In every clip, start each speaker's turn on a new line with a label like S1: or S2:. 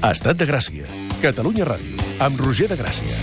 S1: Estat de Gràcia. Catalunya Ràdio. Amb Roger de Gràcia.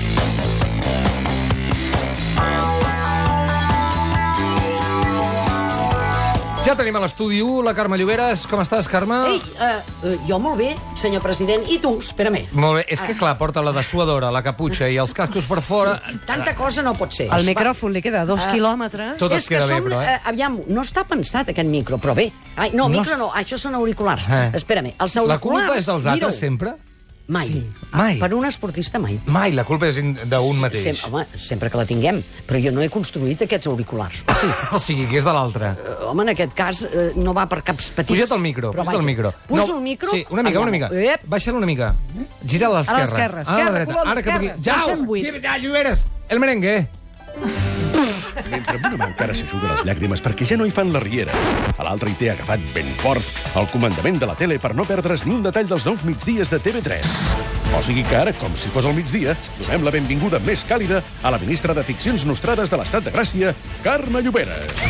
S2: Ja tenim a l'estudi 1 la Carme Lloberes. Com estàs, Carme?
S3: Ei, jo molt bé, senyor president. I tu? Espera-me.
S2: Molt bé. És que, clar, porta la dessuadora, la caputxa i els cascos per fora.
S3: Tanta cosa no pot ser.
S4: El micròfon li queda 2 quilòmetres.
S2: Tot es queda bé, però,
S3: Aviam, no està pensat aquest micro, però bé. Ai, no, micro no, això són auriculars. Espera-me, els auriculars...
S2: La culpa és dels altres, sempre?
S3: Mai.
S2: Sí, mai.
S3: Per un esportista, mai.
S2: Mai, la culpa és d'un mateix.
S3: Home, sempre que la tinguem. Però jo no he construït aquests auriculars.
S2: O sigui, que és de l'altre.
S3: Home, en aquest cas, no va per caps petits.
S2: Puja't el micro, puja't el micro.
S3: Pujo el micro?
S2: Sí, una mica. Baixa'l una mica. Gira a l'esquerra.
S4: A l'esquerra,
S2: Ara que aquí. Jau! Ja, Lloberes! El merengue.
S1: Mentre amb una mà encara s'hi juga les llàgrimes perquè ja no hi fan la riera, a l'altra hi té agafat ben fort el comandament de la tele per no perdre's ni un detall dels nous migdies de TV3. O sigui que ara, com si fos el migdia, donem la benvinguda més càlida a la ministra de Ficcions Nostrades de l'Estat de Gràcia, Carme Lloberes.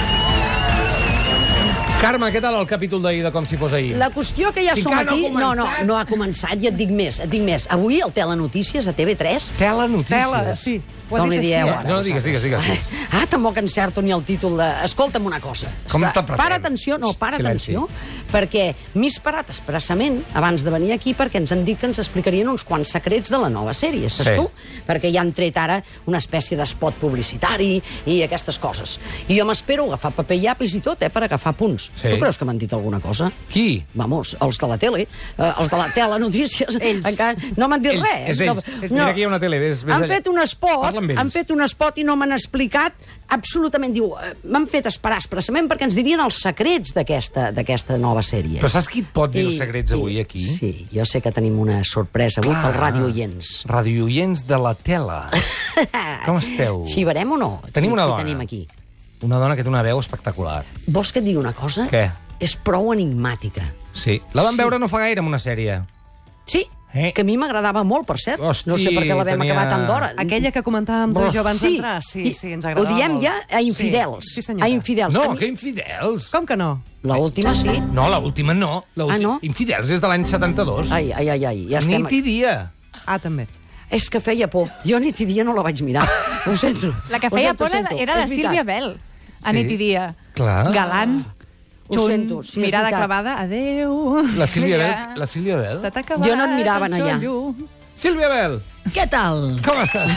S2: Carme, què tal el capítol d'ahir de Com si fos ahir?
S3: La qüestió que ja
S2: Si
S3: som
S2: encara
S3: aquí...
S2: no ha començat.
S3: No ha començat, i et dic més. Avui, el Telenotícies, a TV3...
S2: Telenotícies.
S4: Tela, sí. Ho ha
S3: Com li
S4: dit
S3: dieu
S4: així.
S3: ara?
S2: No, digues.
S3: Tampoc encerto ni el títol de... Escolta'm una cosa.
S2: Com t'apretem?
S3: Para atenció,
S2: Silenci.
S3: perquè m'he esperat expressament abans de venir aquí perquè ens han dit que ens explicarien uns quants secrets de la nova sèrie, saps tu? Perquè ja han tret ara una espècie d'espot publicitari i aquestes coses. I jo m'espero agafar paper i llapis i tot, per agafar punts.
S2: Sí.
S3: Tu creus que m'han dit alguna cosa?
S2: Qui?
S3: Vamos, els de la tele, els de la Telenotícies, encara no m'han dit res.
S2: És ells. Mira, aquí hi ha una tele, ves
S3: Han
S2: allà.
S3: fet un espot,
S2: Parla amb ells.
S3: han fet un spot i no m'han explicat absolutament. Diu, m'han fet esperar expressament perquè ens dirien els secrets d'aquesta nova sèrie.
S2: Però saps qui pot dir els secrets avui aquí?
S3: Sí, jo sé que tenim una sorpresa avui pel radioients.
S2: Radioients de la tela. Com esteu?
S3: Xivarem o no?
S2: Tenim una
S3: Qui
S2: dona.
S3: tenim aquí?
S2: Una dona que té una veu espectacular.
S3: Vols que et digui una cosa?
S2: Què?
S3: És prou enigmàtica.
S2: Sí. La vam veure no fa gaire en una sèrie.
S3: Sí, que a mi m'agradava molt, per cert.
S2: Hosti,
S3: no sé per què la vam
S2: tenia-
S3: acabar tan d'hora.
S4: Aquella que comentàvem tu i jo abans d'entrar. Sí, ens agradava
S3: Ho diem
S4: molt.
S3: ja a infidels.
S4: Sí, senyora.
S3: A infidels.
S2: No,
S3: A mi-
S2: que infidels.
S4: Com que no?
S3: La última sí.
S2: No, l'última no.
S3: no?
S2: Infidels és de l'any 72.
S3: Ai, ja estem...
S2: Nit i dia.
S4: Ah, també.
S3: És que feia por. Jo nit i dia no la vaig mirar. Ho sento.
S5: La que
S3: Ho
S5: feia
S3: sento,
S5: por
S3: sento.
S5: era la
S3: És veritat.
S5: Sílvia Bell, a
S2: Sí.
S5: nit i dia.
S2: Clar.
S5: Galant,
S3: Ho
S5: xunt,
S3: sento, sí, és
S5: mirada
S3: veritat.
S5: clavada, adeu.
S2: La Sílvia
S5: Mira,
S2: Bell. La Sílvia Bell.
S5: Se t'ha acabat
S3: Jo no et mirava
S5: el
S3: allà.
S5: xollo.
S2: Sílvia Bell,
S3: Què tal?
S2: com estàs?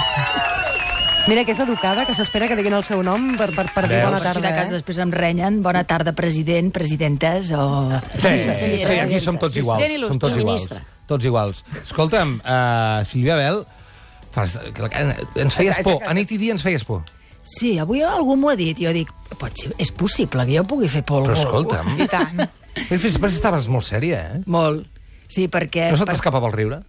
S4: Mira que és educada, que s'espera que diguin el seu nom per dir
S2: Veus?
S4: bona
S6: Per si de
S4: tarda.
S6: cas després em renyen. Bona tarda, president, presidentes o...
S2: Sí, aquí som tots iguals.
S5: Gent il·lustre.
S2: Som tots iguals.
S3: Ministre.
S2: Tots iguals. Escolta'm, Sílvia Bell, ens feies por. A nit i dia ens feies por.
S6: Sí, avui algú m'ho ha dit. Jo dic, pot ser, és possible que jo pugui fer por
S2: Però
S6: algú.
S2: escolta'm.
S5: I tant.
S2: Però estaves molt sèria, eh?
S6: Molt. Sí, perquè...
S2: No se t'escapava el riure?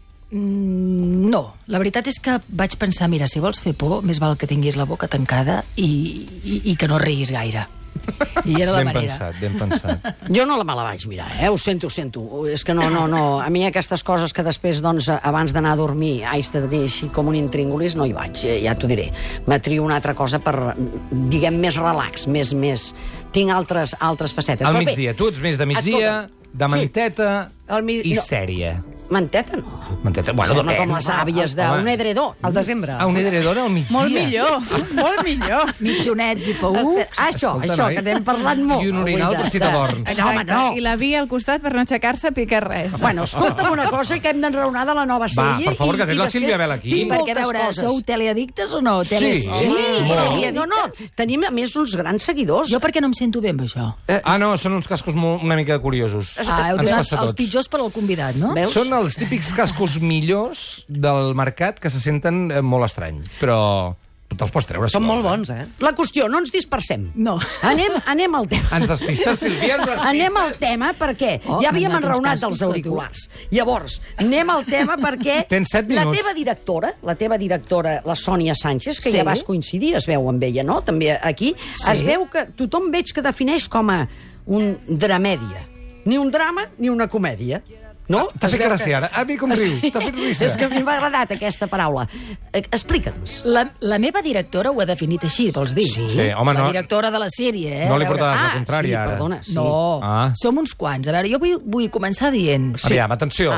S6: No, la veritat és que vaig pensar, mira, si vols fer por, més val que tinguis la boca tancada i que no riguis gaire. I era la
S2: Ben
S6: manera.
S2: pensat, ben pensat.
S3: Jo no me la vaig mirar, Ho sento. És que no. A mi aquestes coses que després, doncs, abans d'anar a dormir, haig de dir així com un intríngulis, no hi vaig, ja t'ho diré. Me trio una altra cosa per, diguem, més relax, més... Tinc altres facetes.
S2: Al
S3: Però bé,
S2: migdia. Tu ets més de migdia,
S3: escolta,
S2: de manteta i
S3: no.
S2: sèrie.
S3: Manteta no.
S2: Manteta, bueno,
S3: Sembla
S2: depèn.
S3: com les àvies d'un edredor.
S4: Al desembre.
S2: Ah, un edredor al migdia.
S5: Molt millor, molt millor.
S6: Mitjonets i paucs.
S3: Això,
S2: Escolta,
S3: que n'hem parlat molt.
S2: I un orinal per si t'adorms.
S3: No, home, no.
S5: I la via al costat per no aixecar-se pica res.
S3: Bueno, escolta'm una cosa, que hem d'enraonar de la nova sèrie.
S2: per favor, que tens la
S3: després
S2: Sílvia Bell aquí.
S6: Sí,
S3: tinc
S6: perquè, a
S3: moltes
S6: veure,
S3: coses.
S6: sou teleaddictes o no?
S2: Sí.
S3: Sí, no, tenim a més uns grans seguidors.
S6: Jo perquè no em sento bé amb això.
S2: Ah, no, són uns cascos una mica curiosos.
S6: Ah, heu
S2: Ens
S6: donat
S2: passa a
S6: els
S2: tots.
S6: pitjors per al convidat, no?
S3: Veus?
S2: Són els típics cascos millors del mercat que se senten molt estrany, però te'ls pots treure.
S4: Són
S2: si
S4: molt
S2: vols,
S4: bons, eh?
S3: La qüestió, no ens dispersem.
S6: No.
S3: Anem al tema.
S2: Ens despistes, Sílvia, ens despistes.
S3: Anem al tema perquè
S6: Oh,
S3: ja havíem
S6: m'han donat uns
S3: enraonat
S6: cascos,
S3: dels
S6: però tu.
S3: auriculars. Llavors, anem al tema perquè
S2: Tens 7
S3: la
S2: minuts.
S3: teva directora, la Sònia Sánchez, que
S6: Sí.
S3: ja vas coincidir, es veu amb ella, no? També aquí.
S6: Sí.
S3: Es veu que tothom veig que defineix com a un dramèdia. Ni un drama ni una comèdia. No?
S2: T'ha fet
S3: Es veu
S2: gràcia, ara. A mi com riu. T'ha fet risa.
S3: És que a mi m'ha agradat aquesta paraula. Explica'ns.
S6: La meva directora ho ha definit així, vols dir?
S2: Sí, home,
S6: La
S2: no.
S6: directora de la sèrie,
S2: No li
S6: A veure,
S2: portaves la contrària,
S3: sí,
S2: ara.
S3: perdona, sí.
S6: No,
S2: Ah.
S6: som uns quants. A veure, jo vull començar dient...
S2: Aviam, atenció.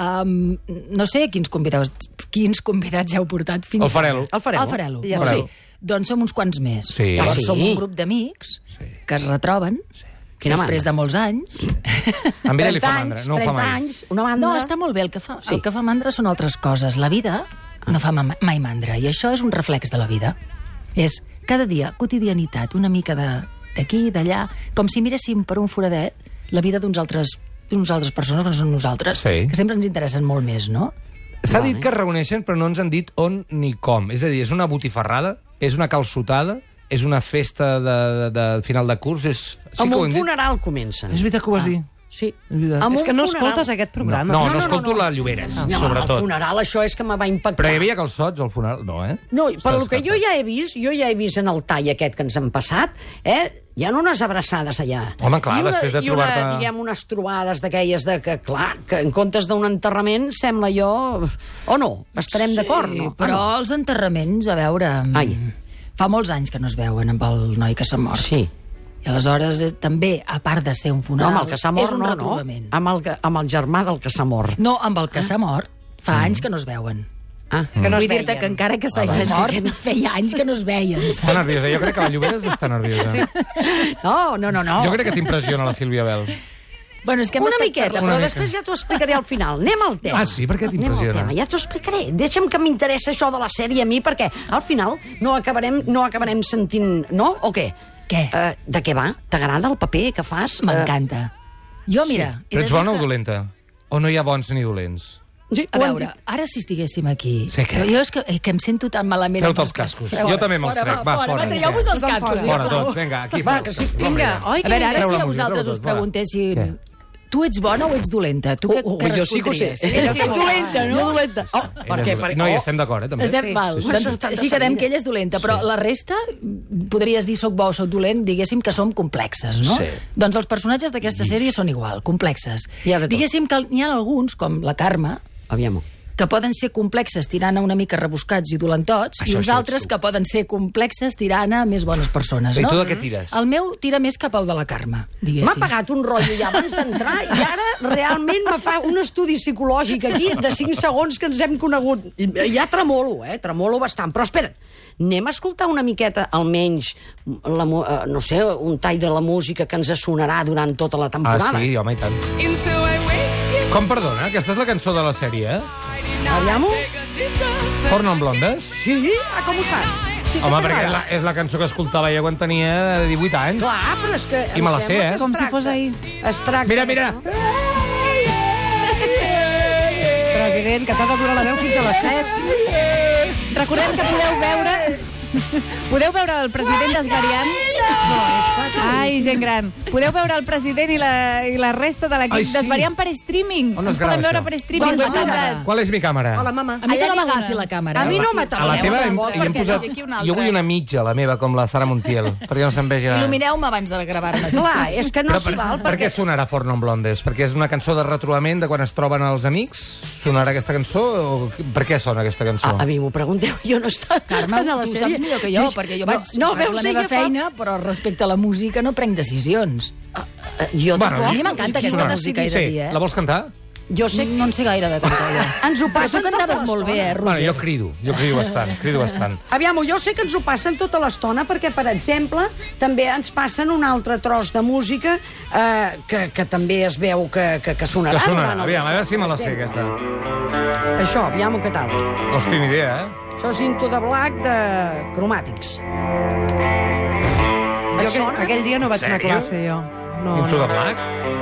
S6: No sé quins convidats ja heu portat fins
S2: El Farelo.
S3: El Farelo.
S6: El Farelo.
S4: Ja
S6: Molt
S2: Farelo.
S6: bé. Doncs som uns quants més.
S2: Sí.
S3: Ah,
S6: Llavors
S3: sí?
S6: som un grup d'amics que es retroben
S3: Quina
S6: després
S3: mandra.
S6: de molts anys.
S2: A en Vila li fa
S3: 30
S2: mandra,
S3: anys,
S2: no ho fa
S3: 30
S2: mai.
S3: anys, una mandra.
S6: No, està molt bé. El que fa,
S3: Sí.
S6: el que fa mandra són altres coses. La vida no fa mai mandra, i això és un reflex de la vida. És cada dia, quotidianitat, una mica d'aquí, d'allà, com si miréssim per un foradet la vida d'uns altres persones que no són nosaltres,
S2: Sí.
S6: que sempre ens interessen molt més, no?
S2: S'ha dit que es reuneixen, però no ens han dit on ni com. És a dir, és una botifarrada, és una calçotada, és una festa de final de curs, és... Sí
S3: Amb
S2: que ho
S3: un
S2: hem dit.
S3: funeral comencen.
S2: És veritat que ho vas dir.
S3: Sí.
S2: És veritat.
S3: Amb
S4: És
S3: un
S4: que no
S3: funeral.
S4: escoltes aquest programa.
S2: No escolto la Lloberes,
S3: No,
S2: sobretot.
S3: el funeral, això és que me va impactar.
S2: Però hi havia calçots al funeral? No, eh?
S3: No, per
S2: Està
S3: el que jo
S2: descartat.
S3: ja he vist en el tall aquest que ens han passat, hi ha unes abraçades allà.
S2: Home, clar, després de trobar-te-
S3: diguem, unes trobades d'aquelles de que, clar, que en comptes d'un enterrament, sembla jo... O no? Estarem d'acord, no?
S6: Però
S3: Ah, no.
S6: els enterraments, a veure...
S3: Ai.
S6: Fa molts anys que no es veuen amb el noi que s'ha mort.
S3: Sí.
S6: I aleshores, també, a part de ser un
S3: No,
S6: funeral,
S3: amb el que s'ha mort,
S6: és un
S3: no, no.
S6: retrobament.
S3: Amb el germà del que s'ha mort.
S6: No, amb el que s'ha mort, fa anys que no es veuen.
S3: Ah,
S4: Que no es
S6: Vull dir-te
S4: veien.
S6: que encara que s'hagi mort, feia anys que no es veien.
S2: Està nerviosa. Jo crec que la Lloberes està nerviosa. Sí.
S3: No.
S2: Jo crec que t'impressiona la Sílvia Bel.
S6: Bueno, és que hem
S3: Una
S6: estat
S3: miqueta,
S6: parlant-
S3: però
S2: Una
S3: després ja t'ho explicaré al final. Anem al tema.
S2: Ah, sí? Per què
S3: Anem al
S2: t'impressiona?
S3: tema, ja t'ho explicaré. Deixa'm que m'interessa això de la sèrie a mi, perquè al final no acabarem sentint... No? O què?
S6: Què?
S3: De què va? T'agrada el paper que fas?
S6: M'encanta. Jo, mira... he
S2: Però
S6: de
S2: ets
S6: dir
S2: bona o
S6: que-
S2: dolenta? O no hi ha bons ni dolents?
S3: Sí,
S6: A
S3: ho han
S6: veure,
S3: dit.
S6: ara si estiguéssim aquí...
S2: Sí, què?
S6: Jo és que em sento tan malament...
S2: Treu-te
S6: amb
S2: els cascos.
S6: Fora,
S2: Jo també me'ls
S6: fora,
S2: trec. Va, fora.
S6: Traieu-vos els
S4: Tothom
S6: cascos.
S4: fora.
S2: Fora
S6: sisplau.
S2: tots, vinga, aquí
S3: Va,
S2: fora.
S3: que sí, vinga. Oi,
S6: A veure, ara
S2: Treu
S6: si
S2: la
S6: a
S2: música,
S6: vosaltres
S2: treu-la
S6: us
S2: tot, va.
S6: preguntéssim...
S2: Què?
S6: Tu ets bona o ets dolenta? Tu què
S3: jo sí que ho sé.
S6: respondries? Ets dolenta, no?
S3: Dolenta. Oh, per què?
S2: No, hi estem d'acord, també.
S6: Estem
S4: Sí.
S6: val.
S3: Sí.
S6: Doncs,
S3: Això està
S6: així quedem
S3: de
S6: que ella és dolenta, però la resta, podries dir soc bo o soc dolent, diguéssim que som complexes, no?
S2: Sí.
S6: Doncs els personatges d'aquesta sèrie són igual, complexes.
S3: Hi ha de tot.
S6: Diguéssim que n'hi ha alguns, com la Carme,
S3: Aviam-ho.
S6: que poden ser complexes tirant a una mica rebuscats i dolentots,
S2: Això
S6: i uns
S2: sí ets
S6: altres
S2: tu.
S6: que poden ser complexes tirant a més bones persones,
S2: I
S6: no?
S2: tu de què tires?
S6: El meu tira més cap al de la Carme, diguéssim.
S3: M'ha pagat un rotllo ja abans d'entrar i ara realment me fa un estudi psicològic aquí de 5 segons que ens hem conegut. I ja tremolo bastant. Però espera't, anem a escoltar una miqueta, almenys, no sé, un tall de la música que ens sonarà durant tota la
S2: Ah,
S3: temporada.
S2: sí, home, i tant. Com, perdona? Aquesta és la cançó de la sèrie, eh?
S3: Aviam-ho?
S2: Porno amb blondes?
S3: Sí? Com ho saps? Sí que
S2: Home,
S3: t'agrada.
S2: perquè és la cançó que escoltava jo quan tenia 18 anys.
S3: Clar, però és que...
S2: I me la sé, eh?
S5: Com si fos ahir.
S3: Es tracta...
S2: Mira.
S4: President, que t'ha de durar la veu fins a les 7.
S5: Recordem que podeu veure el president desvariant. Ai, gent gran. Podeu veure el president i la resta de
S2: Ai,
S5: l'equip
S2: sí.
S5: desvariant per streaming.
S2: On es
S5: Ens
S2: grava,
S5: poden veure
S2: això?
S5: per streaming.
S6: Doncs
S5: per
S6: la
S5: tablet.
S2: Qual és mi càmera?
S4: Hola, mama.
S6: A mi que no
S5: Allà
S6: m'agafi
S5: n'hi ha
S6: la càmera.
S3: A mi no
S2: A la
S3: m'ataleu,
S2: teva
S3: de
S2: hi
S3: debò,
S2: hem
S3: perquè
S2: posat...
S5: aquí una altra.
S2: Jo vull una mitja, la meva, com la Sara Montiel, perquè no se'n vegi...
S6: Il·lumineu-me abans de gravar-me, sisplau.
S3: Clar, és que no s'hi val,
S2: Per què sonarà Forno amb blondes? Perquè és una cançó de retrobament de quan es troben els amics? Sonarà aquesta cançó? O per què sona aquesta cançó?
S3: A mi m'ho pregunteu, jo no estava
S6: Carme,
S3: a la
S6: tu ho
S3: sèrie.
S6: saps millor que jo, perquè jo faig
S3: veus,
S6: la meva feina, però respecte a la música no prenc decisions.
S3: Jo
S2: Bueno,
S6: A mi m'encanta aquesta
S2: sonarà.
S6: música, he de
S2: Sí,
S6: dir,
S2: la vols cantar?
S3: Jo sé
S6: No en sé gaire de cantar, jo.
S3: ens ho
S6: Però tu
S3: passen tota
S6: cantaves molt bé,
S3: l'estona.
S2: Bueno,
S6: Roger?
S2: jo crido bastant.
S3: Aviam, jo sé que ens ho passen tota l'estona perquè, per exemple, també ens passen un altre tros de música que també es veu que sonarà.
S2: Que sonarà,
S3: durant el-
S2: aviam, a veure si me la sé, aquesta.
S3: Això, aviam què tal.
S2: No tinc ni idea, eh?
S3: Això és Into the Black de Cromàtics.
S4: Jo
S3: Et sona?
S4: aquell dia no vaig anar a
S2: Sèrio?
S4: classe, jo. No,
S2: Into
S4: no.
S2: the Black?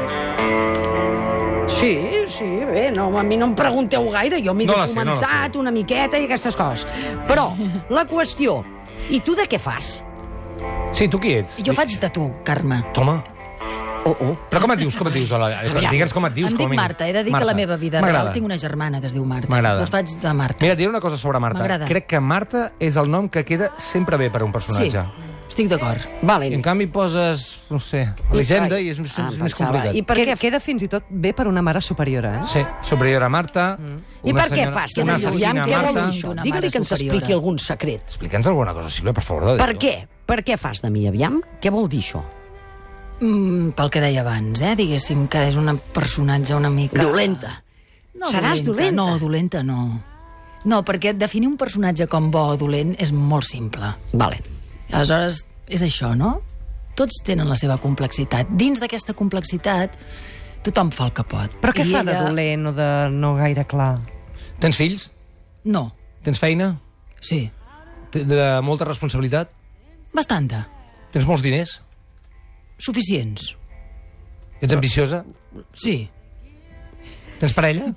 S3: Sí, bé, no, a mi no em pregunteu gaire, jo m'he
S2: No la sé,
S3: documentat una miqueta i aquestes coses. Però, la qüestió, i tu de què fas?
S2: Sí, tu qui ets?
S6: Jo faig de tu, Carme.
S2: Toma.
S3: Oh.
S2: Però com et dius? Digue'ns com et dius.
S6: Em
S2: com a
S6: dic
S2: mínim.
S6: Marta, he de dir que la meva vida
S2: M'agrada.
S6: real tinc una germana que es diu Marta.
S2: M'agrada.
S6: Doncs faig de Marta.
S2: Mira, et diré una cosa sobre Marta.
S6: M'agrada.
S2: Crec que Marta és el nom que queda sempre bé per a un personatge.
S6: Estic d'acord.
S3: Vale.
S2: I en canvi poses, no sé, Elisenda i és més complicat.
S3: I per què?
S4: Queda fins i tot bé per una mare superiora, eh?
S2: Sí, superior a Marta.
S3: I per què fas?
S2: Una
S3: Què
S2: assassina
S3: vol dir
S2: Marta.
S3: això?
S6: D'una
S3: Digue-li
S6: mare
S3: que ens
S6: superiora.
S3: expliqui algun secret.
S2: Explica'ns alguna cosa, Sílvia, per favor.
S3: Per què? Per què fas de mi, aviam? Què vol dir això?
S6: Pel que deia abans, diguéssim que és un personatge una mica...
S3: Dolenta.
S6: No,
S3: Seràs dolenta?
S6: No, dolenta no. No, perquè definir un personatge com bo o dolent és molt simple.
S3: Vale.
S6: Aleshores, és això, no? Tots tenen la seva complexitat. Dins d'aquesta complexitat, tothom fa el que pot.
S4: Però què
S6: I
S4: fa de dolent o de no gaire clar?
S2: Tens fills?
S6: No,
S2: Tens feina?
S6: sí,
S2: De molta responsabilitat?
S6: bastanta.
S2: Tens molts diners?
S6: Suficients.
S2: Ets ambiciosa?
S6: Sí.
S2: Tens parella?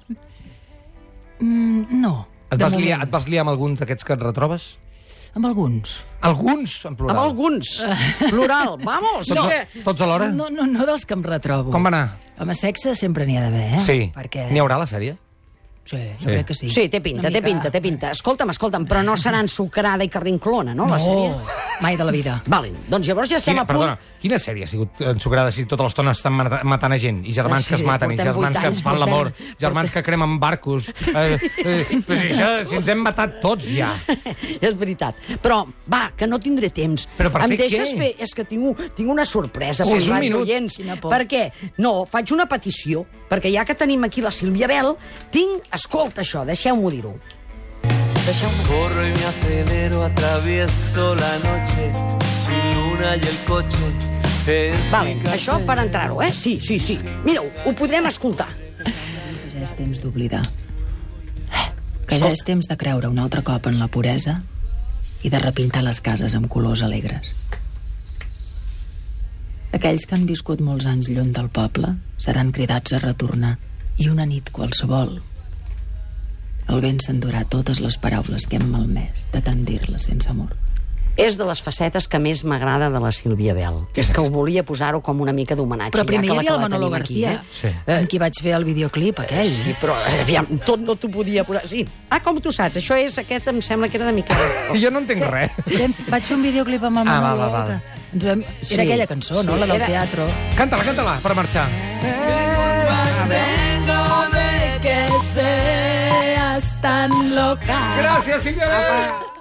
S6: No.
S2: Et
S6: de
S2: vas
S6: moment.
S2: liar amb alguns d'aquests que et retrobes?
S6: Amb alguns.
S2: Alguns, en plural.
S3: Amb alguns. Plural. Vamos.
S2: Tots alhora?
S6: No dels que em retrobo.
S2: Com va anar?
S6: Home, sexe sempre n'hi ha d'haver,
S2: Sí.
S6: Perquè...
S2: N'hi haurà a la sèrie?
S6: Sí, jo crec que sí.
S3: Sí, té pinta, té pinta, té pinta. Escolta'm, però no serà ensucrada i carrinclona, no, la sèrie?
S6: Mai de la vida.
S3: Vale, doncs llavors ja estem a punt...
S2: Perdona, quina sèrie ha sigut ensucrada si tota l'estona estan matant a gent? I germans que es maten, i
S3: portem
S2: germans
S3: 8
S2: que
S3: anys,
S2: fan l'amor, germans que cremen barcos... Però si ens hem matat tots, ja.
S3: És veritat. Però, va, que no tindré temps.
S2: Però per
S3: em
S2: fer
S3: deixes
S2: què?
S3: fer? És que tinc una sorpresa
S2: Sí,
S3: pels
S2: és un minut.
S3: radioients.
S6: Quina por.
S3: Per què? No, faig una petició, perquè ja que tenim aquí la Sílvia Bel, escolta això, deixeu-m'ho dir-ho.
S7: Corro y me acelero, atravieso la noche, sin luna y el coche es
S3: Vale,
S7: mi
S3: això per entrar-ho, eh? Sí. Mireu, ho podrem escoltar.
S6: Que ja és temps d'oblidar. Que ja és temps de creure un altre cop en la puresa i de repintar les cases amb colors alegres. Aquells que han viscut molts anys lluny del poble seran cridats a retornar, i una nit qualsevol el vent s'endurà totes les paraules que hem malmès de tant dir-les sense amor.
S3: És de les facetes que més m'agrada de la Sílvia Bel. És que ho volia posar-ho com una mica d'homenatge.
S6: Però primer
S3: ja
S6: hi
S3: que
S6: havia el
S3: la
S6: Manolo
S3: tenim aquí,
S6: García,
S2: Sí.
S6: amb qui vaig fer el videoclip aquell.
S3: Sí, però aviam, tot no t'ho podia posar... Sí. Com tu saps? Això és aquest, em sembla que era de Miquel.
S2: Jo no entenc res.
S6: Vaig fer un videoclip amb el Manolo.
S2: val.
S6: Era
S3: Sí.
S6: aquella cançó, no?
S3: Sí,
S6: La del
S3: era-
S6: teatro.
S2: Canta-la, per marxar.
S6: Que seas tan loca.
S2: Gràcies, Sílvia Bel!